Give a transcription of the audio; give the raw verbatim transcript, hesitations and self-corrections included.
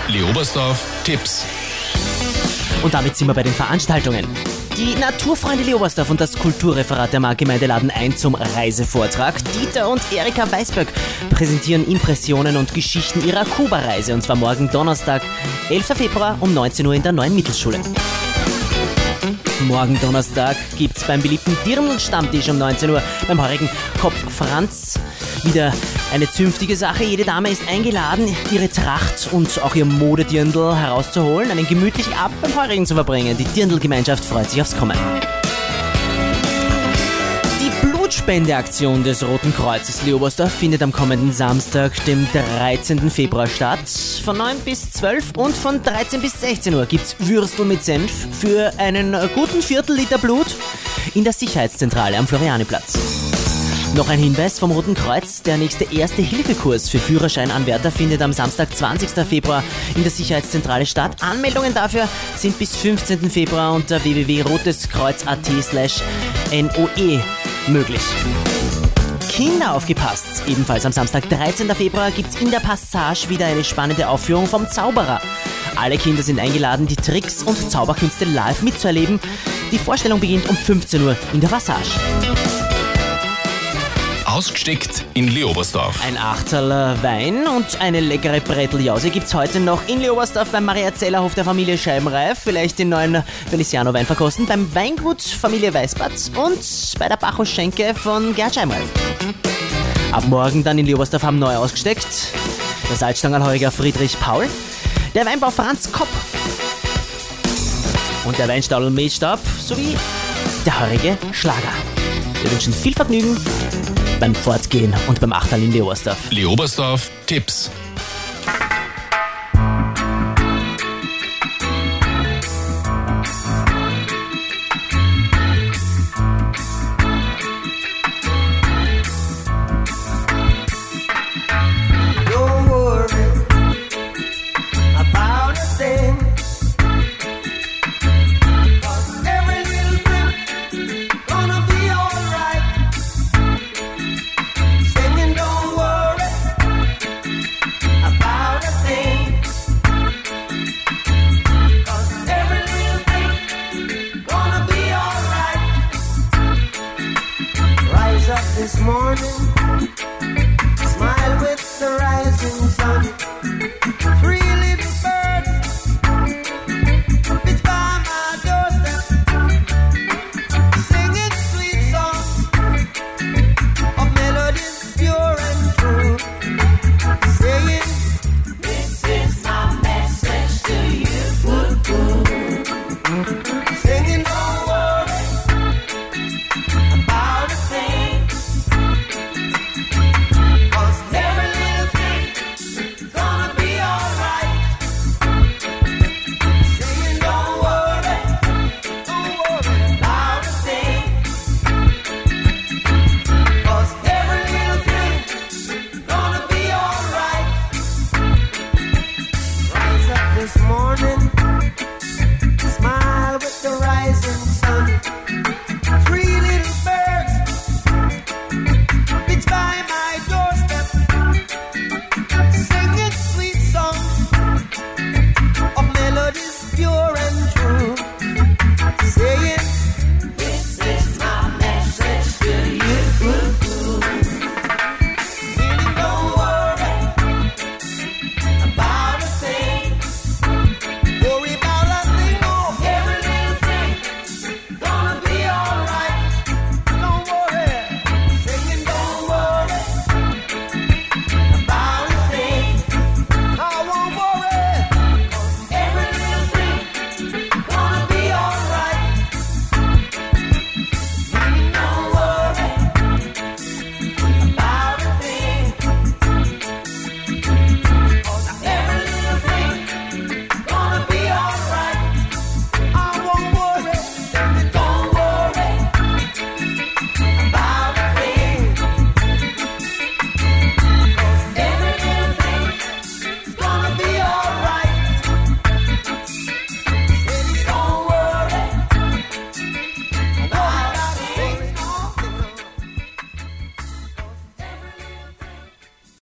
Leobersdorf Tipps. Und damit sind wir bei den Veranstaltungen. Die Naturfreunde Leobersdorf und das Kulturreferat der Marktgemeinde laden ein zum Reisevortrag. Dieter und Erika Weisböck präsentieren Impressionen und Geschichten ihrer Kuba-Reise, und zwar morgen Donnerstag, elfter Februar um neunzehn Uhr in der Neuen Mittelschule. Morgen Donnerstag gibt's beim beliebten Dirndl-Stammtisch um neunzehn Uhr beim heurigen Kopf Franz wieder eine zünftige Sache. Jede Dame ist eingeladen, ihre Tracht und auch ihr Modedirndl herauszuholen, einen gemütlichen Abend beim heurigen zu verbringen. Die Dirndl-Gemeinschaft freut sich aufs Kommen. Die Blutspendeaktion des Roten Kreuzes Leobersdorf findet am kommenden Samstag, dem dreizehnten Februar statt. Von neun bis zwölf und von dreizehn bis sechzehn Uhr gibt's Würstel mit Senf für einen guten Viertel Liter Blut in der Sicherheitszentrale am Florianiplatz. Noch ein Hinweis vom Roten Kreuz: Der nächste Erste-Hilfe-Kurs für Führerscheinanwärter findet am Samstag, zwanzigsten Februar in der Sicherheitszentrale statt. Anmeldungen dafür sind bis fünfzehnten Februar unter w w w punkt roteskreuz punkt a t slash n o e möglich. Kinder aufgepasst! Ebenfalls am Samstag, dreizehnten Februar, gibt's in der Passage wieder eine spannende Aufführung vom Zauberer. Alle Kinder sind eingeladen, die Tricks und Zauberkünste live mitzuerleben. Die Vorstellung beginnt um fünfzehn Uhr in der Passage. Ausgesteckt in Leobersdorf. Ein Achterl Wein und eine leckere Bretteljause gibt's heute noch in Leobersdorf beim Maria-Zeller-Hof der Familie Scheibenreif. Vielleicht den neuen Feliciano-Wein verkosten, beim Weingut Familie Weißbart und bei der Bacchus-Schenke von Gerd Scheibenreif. Ab morgen dann in Leobersdorf haben neu ausgesteckt der Salzstangenhäuger Friedrich Paul, der Weinbau Franz Kopp und der Weinstadel Mehlstab sowie der heurige Schlager. Wir wünschen viel Vergnügen beim Fortgehen und beim Achterl in Leobersdorf. Leobersdorf Tipps.